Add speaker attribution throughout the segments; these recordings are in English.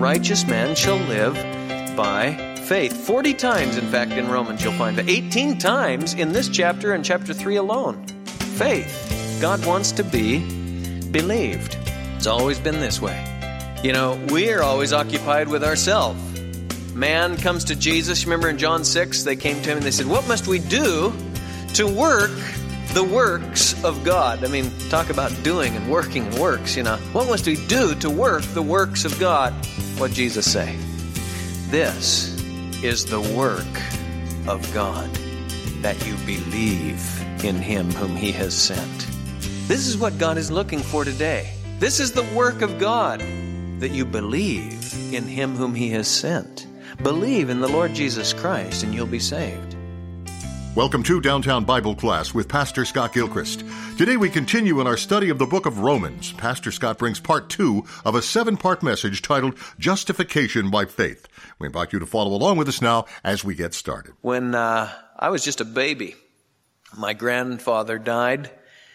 Speaker 1: righteous man shall live by faith. 40 times, in fact, in Romans you'll find that. 18 times in this chapter and chapter 3 alone. Faith. God wants to be believed. It's always been this way. You know, we are always occupied with ourselves. Man comes to Jesus. Remember in John 6, they came to him and they said, what must we do to work the works of God? I mean, talk about doing and working and works, you know. What must we do to work the works of God? What'd Jesus say? This is the work of God, that you believe in him whom he has sent. This is what God is looking for today. This is the work of God, that you believe in him whom he has sent. Believe in the Lord Jesus Christ and you'll be saved.
Speaker 2: Welcome to Downtown Bible Class with Pastor Scott Gilchrist. Today we continue in our study of the book of Romans. Pastor Scott brings part 2 of a 7-part message titled Justification by Faith. We invite you to follow along with us now as we get started.
Speaker 1: When I was just a baby, my grandfather died,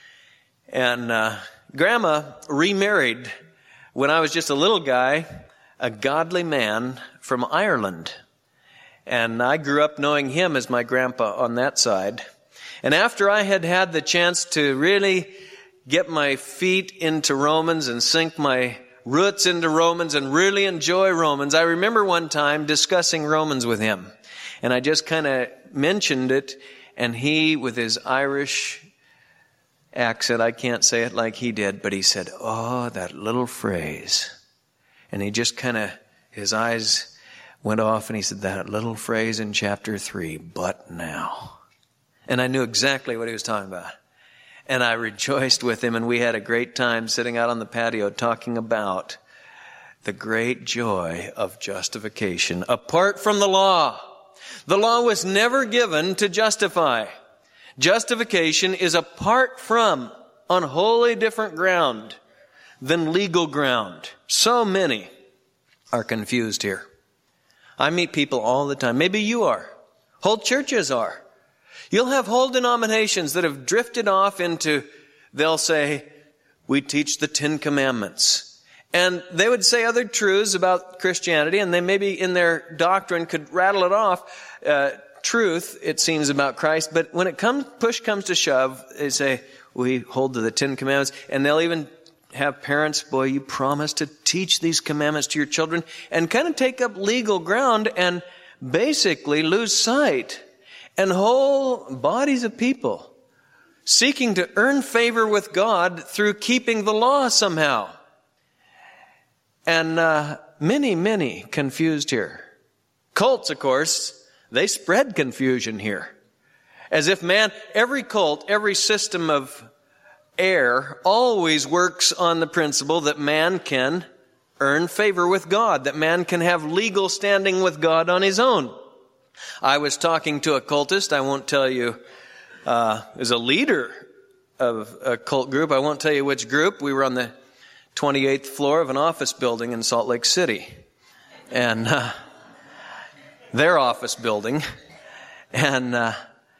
Speaker 1: and Grandma remarried when I was just a little guy, a godly man from Ireland. And I grew up knowing him as my grandpa on that side. And after I had had the chance to really get my feet into Romans and sink my roots into Romans and really enjoy Romans, I remember one time discussing Romans with him. And I just kind of mentioned it, and he, with his Irish accent, I can't say it like he did, but he said, oh, that little phrase. And he just kind of, his eyes went off and he said, that little phrase in chapter 3, but now. And I knew exactly what he was talking about. And I rejoiced with him, and we had a great time sitting out on the patio talking about the great joy of justification apart from the law. The law was never given to justify. Justification is apart from, on wholly different ground than legal ground. So many are confused here. I meet people all the time. Maybe you are. Whole churches are. You'll have whole denominations that have drifted off into, they'll say, we teach the 10 Commandments. And they would say other truths about Christianity, and they maybe in their doctrine could rattle it off. Truth, it seems, about Christ. But when push comes to shove, they say, we hold to the 10 Commandments. And they'll even have parents, boy, you promise to teach these commandments to your children, and kind of take up legal ground and basically lose sight. And whole bodies of people seeking to earn favor with God through keeping the law somehow. And many confused here. Cults, of course, they spread confusion here. As if every cult, every system of error always works on the principle that man can earn favor with God, that man can have legal standing with God on his own. I was talking to a cultist. I won't tell you, as a leader of a cult group. I won't tell you which group. We were on the 28th floor of an office building in Salt Lake City. And their office building. And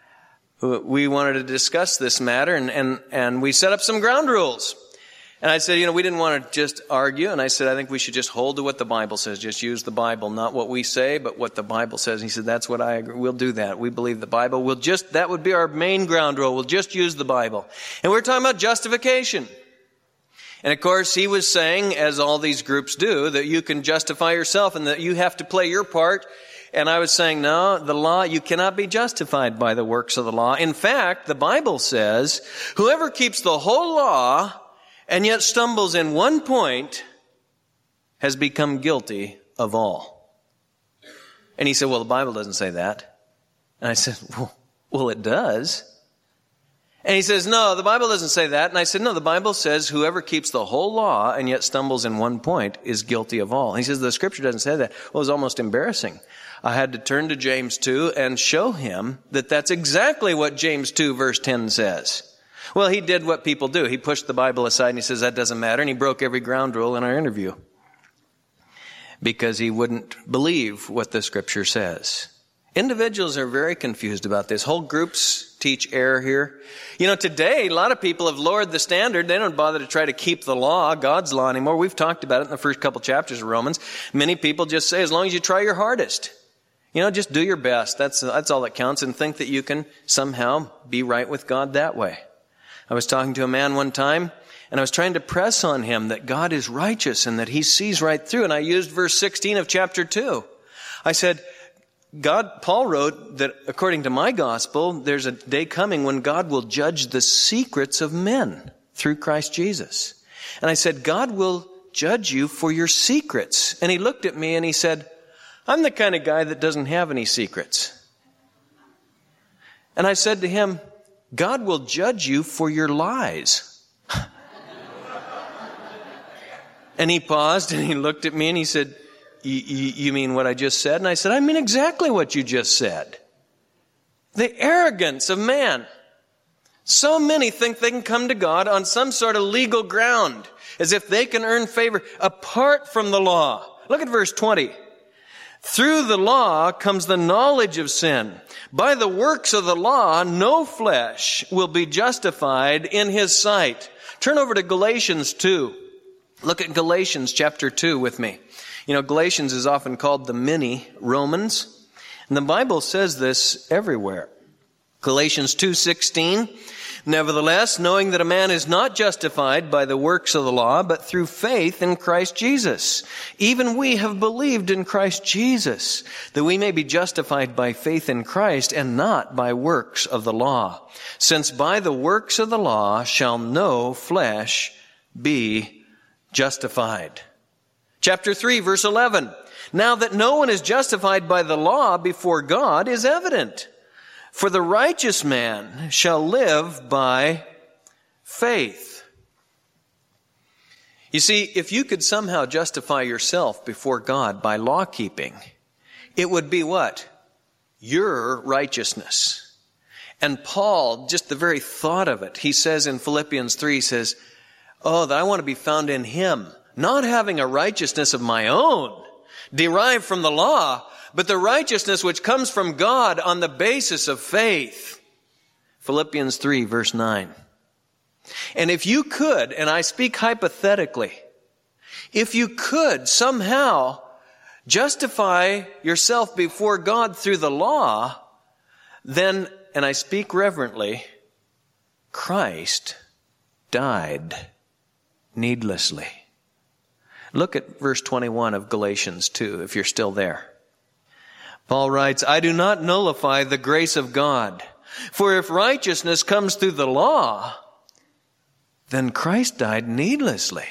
Speaker 1: we wanted to discuss this matter, and we set up some ground rules. And I said, we didn't want to just argue. And I said, I think we should just hold to what the Bible says. Just use the Bible, not what we say, but what the Bible says. And he said, that's what I agree. We'll do that. We believe the Bible. That would be our main ground rule. We'll just use the Bible. And we're talking about justification. And of course, he was saying, as all these groups do, that you can justify yourself and that you have to play your part. And I was saying, no, the law, you cannot be justified by the works of the law. In fact, the Bible says, whoever keeps the whole law and yet stumbles in one point has become guilty of all. And he said, well, the Bible doesn't say that. And I said, well, it does. And he says, no, the Bible doesn't say that. And I said, no, the Bible says whoever keeps the whole law and yet stumbles in one point is guilty of all. And he says, the Scripture doesn't say that. Well, it was almost embarrassing. I had to turn to James 2 and show him that that's exactly what James 2 verse 10 says. Well, he did what people do. He pushed the Bible aside and he says, that doesn't matter. And he broke every ground rule in our interview because he wouldn't believe what the Scripture says. Individuals are very confused about this. Whole groups teach error here? You know, today, a lot of people have lowered the standard. They don't bother to try to keep the law, God's law, anymore. We've talked about it in the first couple chapters of Romans. Many people just say, as long as you try your hardest, you know, just do your best. That's all that counts, and think that you can somehow be right with God that way. I was talking to a man one time, and I was trying to press on him that God is righteous and that he sees right through. And I used verse 16 of chapter 2. I said, Paul wrote that according to my gospel, there's a day coming when God will judge the secrets of men through Christ Jesus. And I said, God will judge you for your secrets. And he looked at me and he said, I'm the kind of guy that doesn't have any secrets. And I said to him, God will judge you for your lies. And he paused and he looked at me and he said, you mean what I just said? And I said, I mean exactly what you just said. The arrogance of man. So many think they can come to God on some sort of legal ground, as if they can earn favor apart from the law. Look at verse 20. Through the law comes the knowledge of sin. By the works of the law, no flesh will be justified in his sight. Turn over to Galatians 2. Look at Galatians chapter 2 with me. You know, Galatians is often called the mini Romans. And the Bible says this everywhere. Galatians 2:16. Nevertheless, knowing that a man is not justified by the works of the law, but through faith in Christ Jesus. Even we have believed in Christ Jesus, that we may be justified by faith in Christ and not by works of the law. Since by the works of the law shall no flesh be justified. Chapter 3, verse 11. Now that no one is justified by the law before God is evident. For the righteous man shall live by faith. You see, if you could somehow justify yourself before God by law keeping, it would be what? Your righteousness. And Paul, just the very thought of it, he says in Philippians 3, he says, oh, that I want to be found in him, not having a righteousness of my own, derived from the law, but the righteousness which comes from God on the basis of faith. Philippians 3, verse 9. And if you could, and I speak hypothetically, if you could somehow justify yourself before God through the law, then, and I speak reverently, Christ died needlessly. Look at verse 21 of Galatians 2, if you're still there. Paul writes, I do not nullify the grace of God, for if righteousness comes through the law, then Christ died needlessly.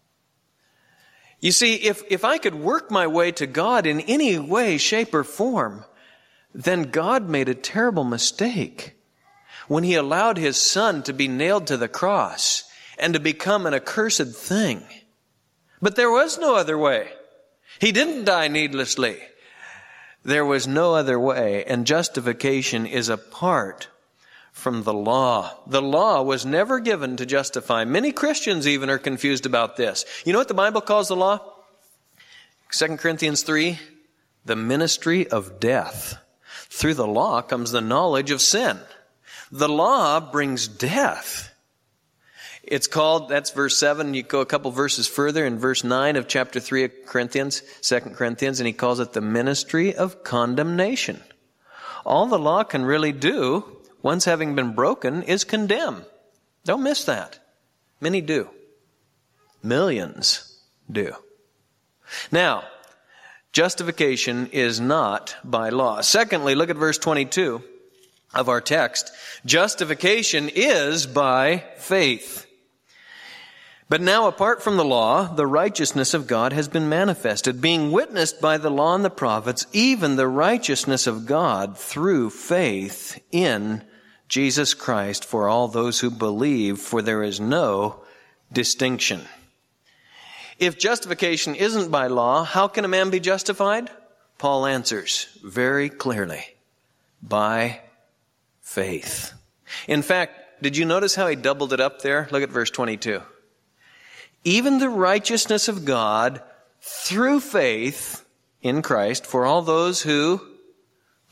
Speaker 1: You see, if I could work my way to God in any way, shape, or form, then God made a terrible mistake when he allowed his son to be nailed to the cross and to become an accursed thing. But there was no other way. He didn't die needlessly. There was no other way, and justification is apart from the law. The law was never given to justify. Many Christians even are confused about this. You know what the Bible calls the law? 2 Corinthians 3, the ministry of death. Through the law comes the knowledge of sin. The law brings death. It's called, that's verse 7. You go a couple verses further in verse 9 of chapter 3 of Corinthians, 2 Corinthians, and he calls it the ministry of condemnation. All the law can really do, once having been broken, is condemn. Don't miss that. Many do. Millions do. Now, justification is not by law. Secondly, look at verse 22 of our text. Justification is by faith. But now, apart from the law, the righteousness of God has been manifested, being witnessed by the law and the prophets, even the righteousness of God through faith in Jesus Christ for all those who believe, for there is no distinction. If justification isn't by law, how can a man be justified? Paul answers very clearly, by faith. In fact, did you notice how he doubled it up there? Look at verse 22. Even the righteousness of God through faith in Christ for all those who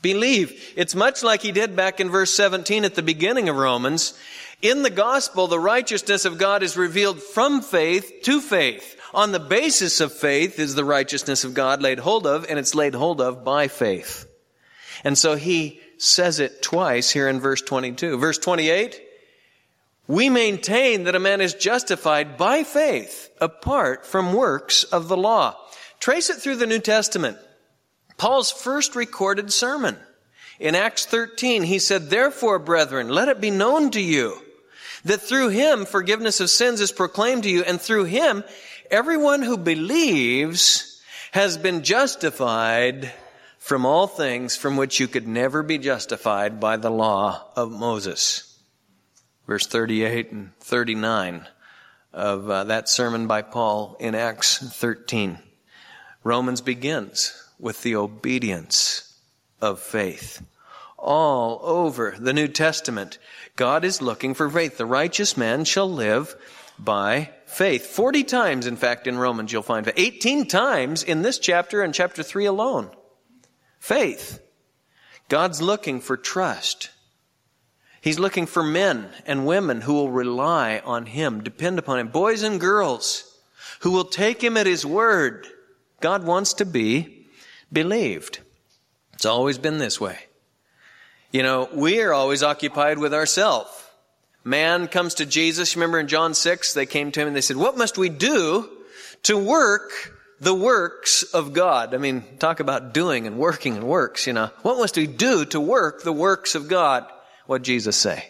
Speaker 1: believe. It's much like he did back in verse 17 at the beginning of Romans. In the gospel, the righteousness of God is revealed from faith to faith. On the basis of faith is the righteousness of God laid hold of, and it's laid hold of by faith. And so he says it twice here in verse 22. Verse 28, we maintain that a man is justified by faith apart from works of the law. Trace it through the New Testament. Paul's first recorded sermon. In Acts 13, he said, therefore, brethren, let it be known to you that through him forgiveness of sins is proclaimed to you, and through him everyone who believes has been justified from all things from which you could never be justified by the law of Moses. Verse 38 and 39 of that sermon by Paul in Acts 13. Romans begins with the obedience of faith. All over the New Testament, God is looking for faith. The righteous man shall live by faith. 40 times, in fact, in Romans you'll find 18 times in this chapter and chapter 3 alone. Faith. God's looking for trust. He's looking for men and women who will rely on Him, depend upon Him. Boys and girls who will take Him at His word. God wants to be believed. It's always been this way. You know, we are always occupied with ourselves. Man comes to Jesus. Remember in John 6, they came to Him and they said, what must we do to work the works of God? I mean, talk about doing and working and works, you know. What must we do to work the works of God? What did Jesus say?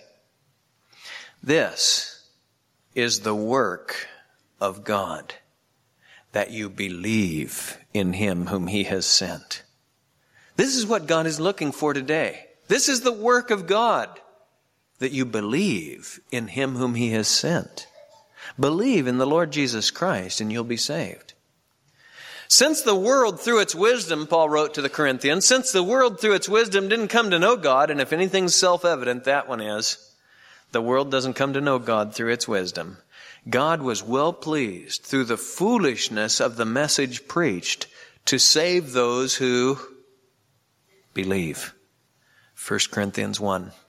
Speaker 1: This is the work of God, that you believe in Him whom He has sent. This is what God is looking for today. This is the work of God, that you believe in Him whom He has sent. Believe in the Lord Jesus Christ and you'll be saved. Since the world through its wisdom, Paul wrote to the Corinthians, since the world through its wisdom didn't come to know God, and if anything's self-evident, that one is, the world doesn't come to know God through its wisdom. God was well pleased through the foolishness of the message preached to save those who believe. 1 Corinthians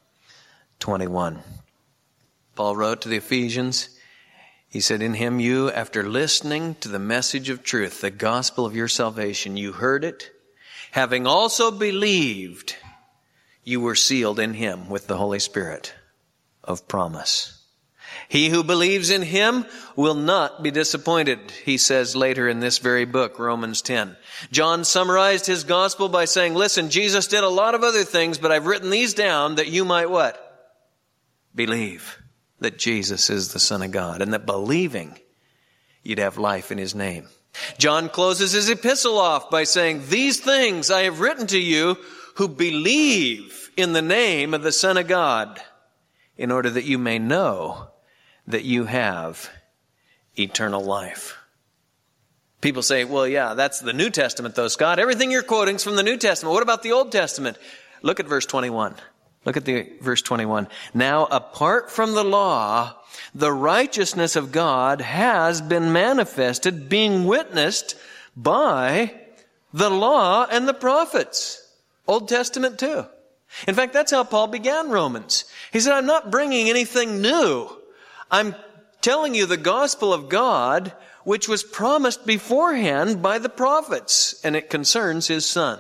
Speaker 1: 1:21. Paul wrote to the Ephesians, he said, in Him you, after listening to the message of truth, the gospel of your salvation, you heard it, having also believed, you were sealed in Him with the Holy Spirit of promise. He who believes in Him will not be disappointed, he says later in this very book, Romans 10. John summarized his gospel by saying, listen, Jesus did a lot of other things, but I've written these down that you might what? Believe that Jesus is the Son of God, and that believing you'd have life in His name. John closes his epistle off by saying, these things I have written to you who believe in the name of the Son of God, in order that you may know that you have eternal life. People say, well, yeah, that's the New Testament though, Scott. Everything you're quoting is from the New Testament. What about the Old Testament? Look at verse 21. Look at the verse 21. Now, apart from the law, the righteousness of God has been manifested, being witnessed by the law and the prophets. Old Testament too. In fact, that's how Paul began Romans. He said, I'm not bringing anything new. I'm telling you the gospel of God, which was promised beforehand by the prophets, and it concerns His Son.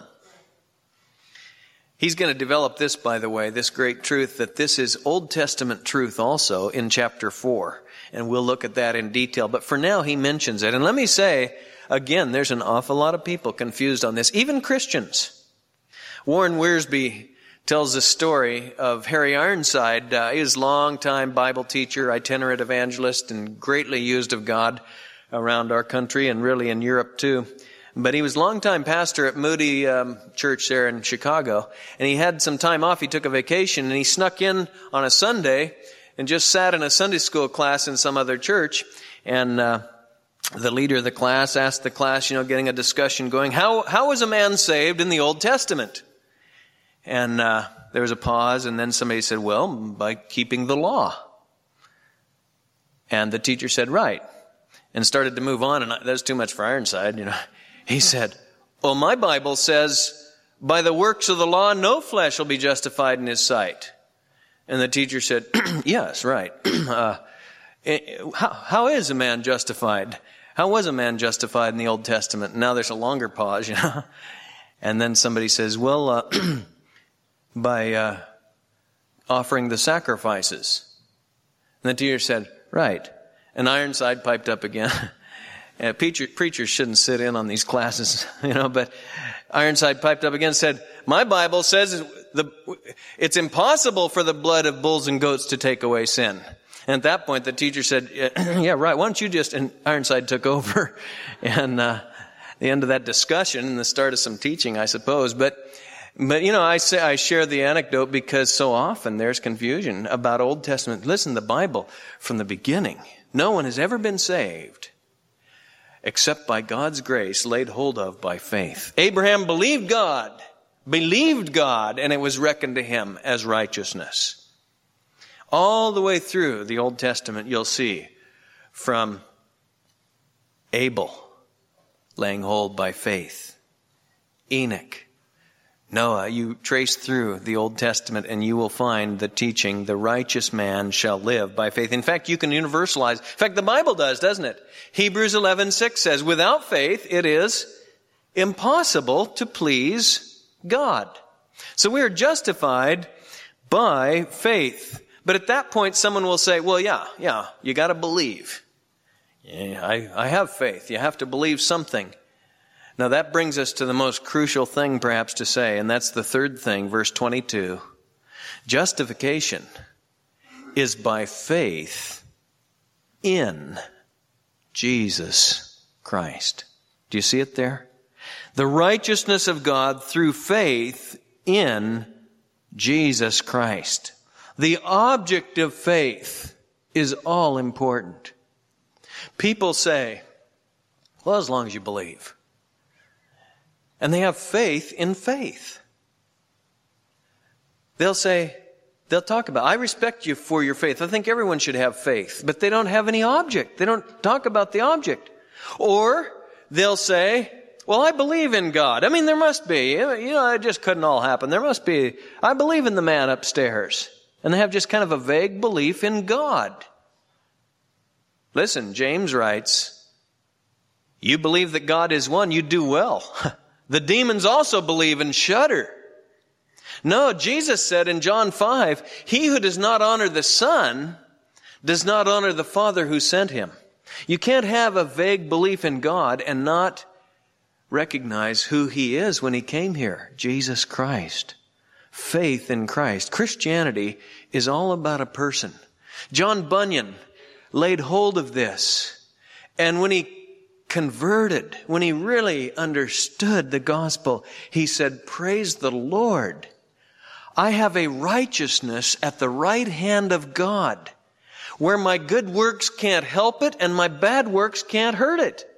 Speaker 1: He's going to develop this, by the way, this great truth, that this is Old Testament truth also in chapter 4. And we'll look at that in detail. But for now, he mentions it. And let me say, again, there's an awful lot of people confused on this, even Christians. Warren Wiersbe tells the story of Harry Ironside. He was a long-time Bible teacher, itinerant evangelist, and greatly used of God around our country and really in Europe too. But he was a long-time pastor at Moody Church there in Chicago. And he had some time off. He took a vacation and he snuck in on a Sunday and just sat in a Sunday school class in some other church. And the leader of the class asked the class, getting a discussion going, how was a man saved in the Old Testament? And there was a pause, and then somebody said, well, by keeping the law. And the teacher said, right. And started to move on, and that was too much for Ironside, He said, well, my Bible says by the works of the law, no flesh will be justified in his sight. And the teacher said, yes, right. How is a man justified? How was a man justified in the Old Testament? Now there's a longer pause, And then somebody says, well, by offering the sacrifices. And the teacher said, right. And Ironside piped up again. Preachers shouldn't sit in on these classes, but Ironside piped up again and said, my Bible says it's impossible for the blood of bulls and goats to take away sin. And at that point, the teacher said, yeah, right, why don't you just, and Ironside took over. And the end of that discussion and the start of some teaching, I suppose. But I share the anecdote because so often there's confusion about Old Testament. Listen, the Bible, from the beginning, no one has ever been saved except by God's grace laid hold of by faith. Abraham believed God, and it was reckoned to him as righteousness. All the way through the Old Testament, you'll see from Abel laying hold by faith, Enoch, Noah. You trace through the Old Testament and you will find the teaching, the righteous man shall live by faith. In fact, you can universalize. In fact, the Bible does, doesn't it? Hebrews 11:6 says, without faith, it is impossible to please God. So we are justified by faith. But at that point, someone will say, well, yeah, you got to believe. Yeah, I have faith. You have to believe something. Now that brings us to the most crucial thing perhaps to say, and that's the third thing, verse 22. Justification is by faith in Jesus Christ. Do you see it there? The righteousness of God through faith in Jesus Christ. The object of faith is all important. People say, well, as long as you believe. And they have faith in faith. They'll talk about, I respect you for your faith. I think everyone should have faith. But they don't have any object. They don't talk about the object. Or they'll say, well, I believe in God. I mean, there must be. It just couldn't all happen. There must be. I believe in the man upstairs. And they have just kind of a vague belief in God. Listen, James writes, you believe that God is one, you do well. The demons also believe and shudder. No, Jesus said in John 5, he who does not honor the Son does not honor the Father who sent him. You can't have a vague belief in God and not recognize who he is when he came here, Jesus Christ. Faith in Christ. Christianity is all about a person. John Bunyan laid hold of this. And when he converted, when he really understood the gospel, he said, praise the Lord. I have a righteousness at the right hand of God, where my good works can't help it and my bad works can't hurt it.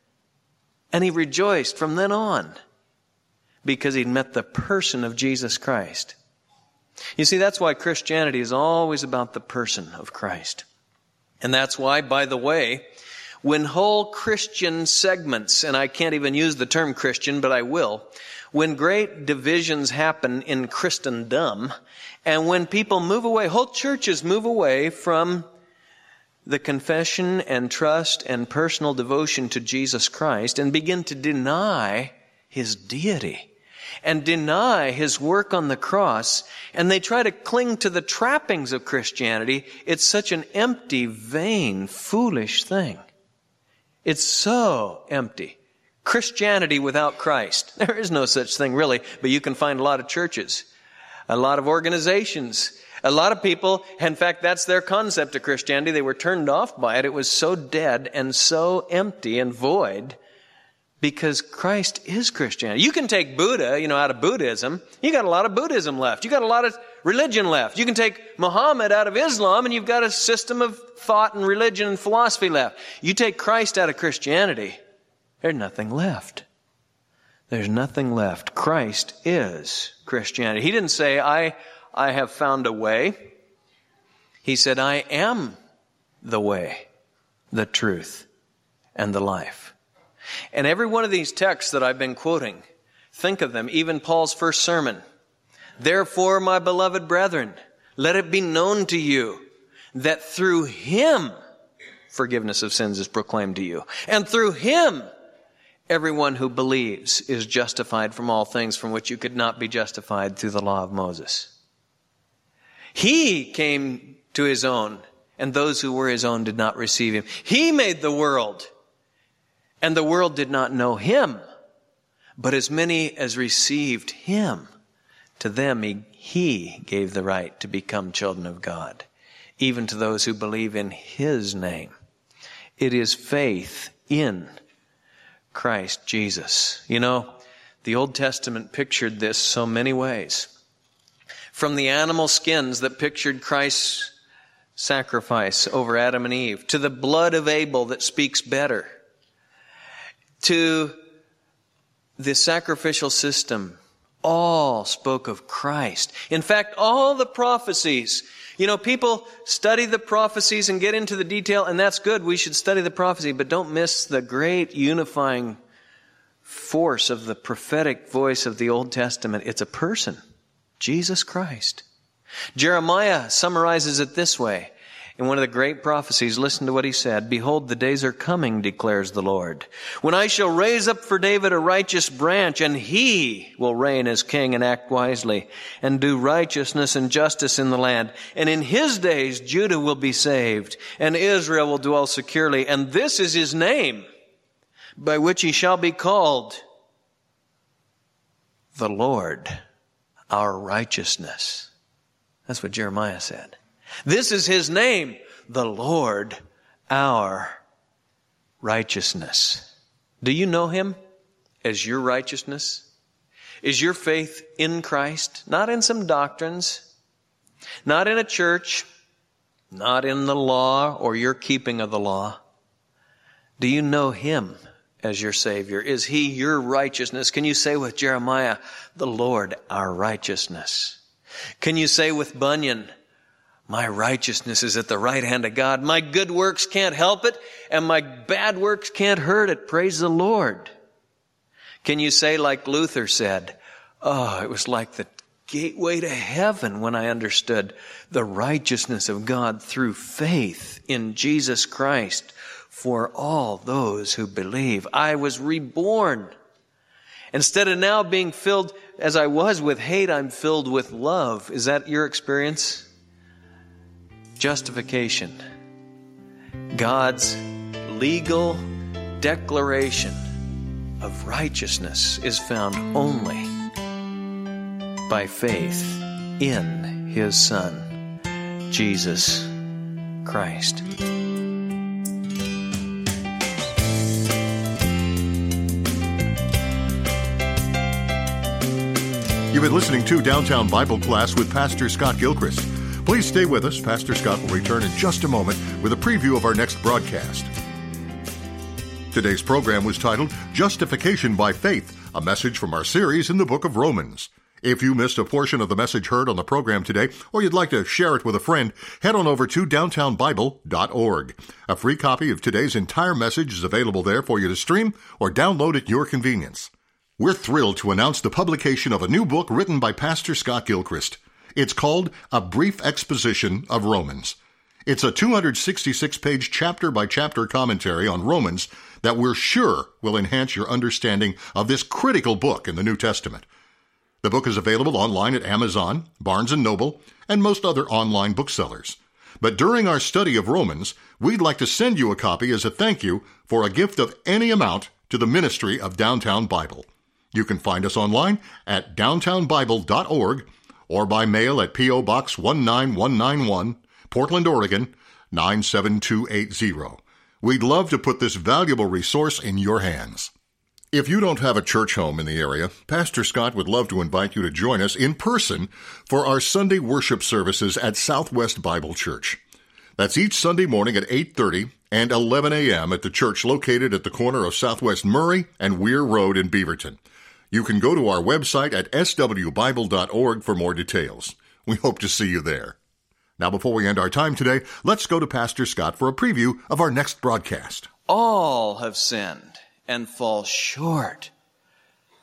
Speaker 1: And he rejoiced from then on because he'd met the person of Jesus Christ. You see, that's why Christianity is always about the person of Christ. And that's why, by the way, when whole Christian segments, and I can't even use the term Christian, but I will, when great divisions happen in Christendom, and when people move away, whole churches move away from the confession and trust and personal devotion to Jesus Christ and begin to deny his deity and deny his work on the cross, and they try to cling to the trappings of Christianity, it's such an empty, vain, foolish thing. It's so empty. Christianity without Christ. There is no such thing really, but you can find a lot of churches, a lot of organizations, a lot of people. In fact, that's their concept of Christianity. They were turned off by it. It was so dead and so empty and void because Christ is Christianity. You can take Buddha, out of Buddhism. You got a lot of Buddhism left. You got a lot of religion left. You can take Muhammad out of Islam and you've got a system of thought and religion and philosophy left. You take Christ out of Christianity, there's nothing left. There's nothing left. Christ is Christianity. He didn't say, I have found a way. He said, I am the way, the truth, and the life. And every one of these texts that I've been quoting Think of them, even Paul's first sermon. Therefore, my beloved brethren, let it be known to you that through him forgiveness of sins is proclaimed to you. And through him, everyone who believes is justified from all things from which you could not be justified through the law of Moses. He came to his own, and those who were his own did not receive him. He made the world, and the world did not know him. But as many as received him, to them he gave the right to become children of God, even to those who believe in his name. It is faith in Christ Jesus. You know, the Old Testament pictured this so many ways. From the animal skins that pictured Christ's sacrifice over Adam and Eve, to the blood of Abel that speaks better, to the sacrificial system, all spoke of Christ. In fact, all the prophecies, you know, people study the prophecies and get into the detail, and that's good. We should study the prophecy, but don't miss the great unifying force of the prophetic voice of the Old Testament. It's a person, Jesus Christ. Jeremiah summarizes it this way. In one of the great prophecies, listen to what he said. Behold, the days are coming, declares the Lord, when I shall raise up for David a righteous branch, and he will reign as king and act wisely, and do righteousness and justice in the land. And in his days, Judah will be saved, and Israel will dwell securely. And this is his name, by which he shall be called the Lord, our righteousness. That's what Jeremiah said. This is his name, the Lord, our righteousness. Do you know him as your righteousness? Is your faith in Christ? Not in some doctrines, not in a church, not in the law or your keeping of the law. Do you know him as your Savior? Is he your righteousness? Can you say with Jeremiah, the Lord, our righteousness? Can you say with Bunyan, my righteousness is at the right hand of God. My good works can't help it, and my bad works can't hurt it. Praise the Lord. Can you say like Luther said, oh, it was like the gateway to heaven when I understood the righteousness of God through faith in Jesus Christ for all those who believe. I was reborn. Instead of now being filled as I was with hate, I'm filled with love. Is that your experience? Justification. God's legal declaration of righteousness is found only by faith in his Son, Jesus Christ.
Speaker 2: You've been listening to Downtown Bible Class with Pastor Scott Gilchrist. Please stay with us. Pastor Scott will return in just a moment with a preview of our next broadcast. Today's program was titled Justification by Faith, a message from our series in the book of Romans. If you missed a portion of the message heard on the program today, or you'd like to share it with a friend, head on over to downtownbible.org. A free copy of today's entire message is available there for you to stream or download at your convenience. We're thrilled to announce the publication of a new book written by Pastor Scott Gilchrist. It's called A Brief Exposition of Romans. It's a 266-page chapter-by-chapter commentary on Romans that we're sure will enhance your understanding of this critical book in the New Testament. The book is available online at Amazon, Barnes & Noble, and most other online booksellers. But during our study of Romans, we'd like to send you a copy as a thank you for a gift of any amount to the ministry of Downtown Bible. You can find us online at downtownbible.org or by mail at P.O. Box 19191, Portland, Oregon, 97280. We'd love to put this valuable resource in your hands. If you don't have a church home in the area, Pastor Scott would love to invite you to join us in person for our Sunday worship services at Southwest Bible Church. That's each Sunday morning at 8:30 and 11 a.m. at the church located at the corner of Southwest Murray and Weir Road in Beaverton. You can go to our website at swbible.org for more details. We hope to see you there. Now, before we end our time today, let's go to Pastor Scott for a preview of our next broadcast.
Speaker 1: All have sinned and fall short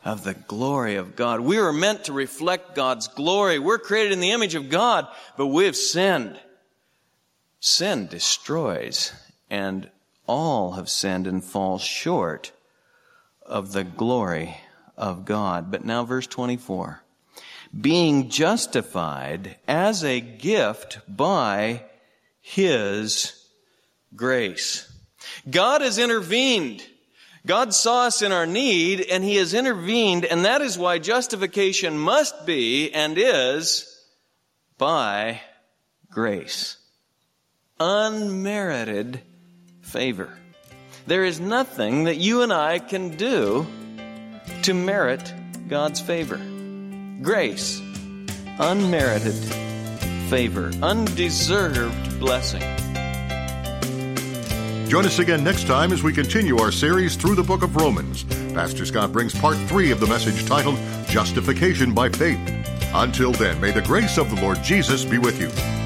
Speaker 1: of the glory of God. We were meant to reflect God's glory. We're created in the image of God, but we have sinned. Sin destroys, and all have sinned and fall short of the glory of God. But now verse 24. Being justified as a gift by His grace. God has intervened. God saw us in our need, and He has intervened, and that is why justification must be and is by grace. Unmerited favor. There is nothing that you and I can do to merit God's favor. Grace, unmerited favor, undeserved blessing.
Speaker 2: Join us again next time as we continue our series through the book of Romans. Pastor Scott brings part 3 of the message titled Justification by Faith. Until then, may the grace of the Lord Jesus be with you.